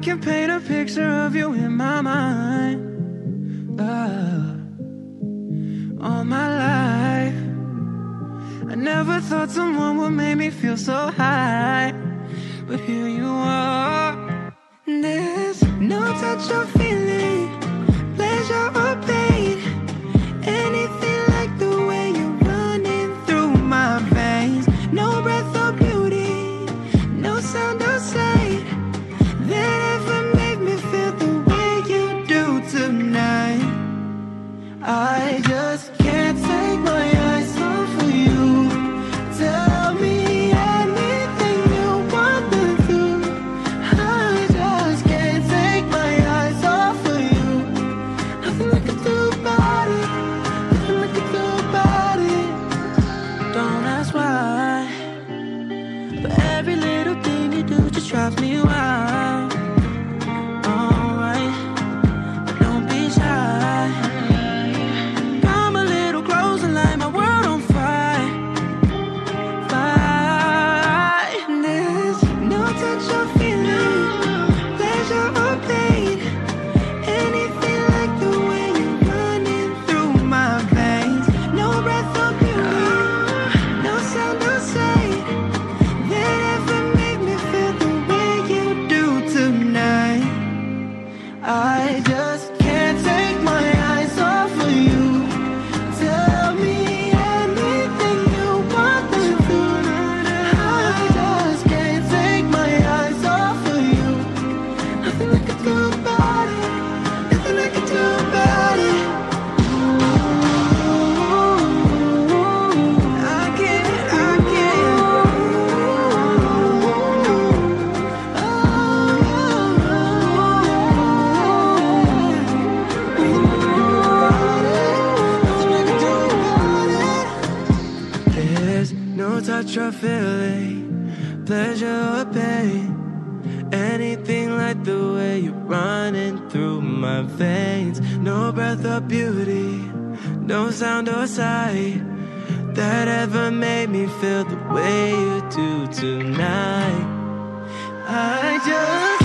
can paint a picture of you in my mind. All my life I never thought someone would make me feel so high, but here you are. There's no touch or feeling, pleasure or pain, anything like the way you're running through my veins. No breath or beauty, no sound or sight that ever made me feel the way you do tonight. I just can't take my eyes off of you. Tell me anything you want to do. I just can't take my eyes off of you. Nothing I can do about it. Nothing I can do about it. Don't ask why, but every little thing you do just drives me wild. Alright, don't be shy. Come a little closer and light my world on fire. Fire. There's no touch or feeling, pleasure or pain, anything like the way you're running through my veins. No breath or beauty, no sound or sight that ever made me feel the way you do tonight. I just can't take my eyes off of you. Tell me anything you want to do. I just can't take my eyes off of you. Nothing I can do about it. Nothing I can do about it. I can't. There's no touch or feeling, pleasure or pain, anything like the way you're running through my veins. No breath or beauty, no sound or sight that ever made me feel the way you do tonight. I just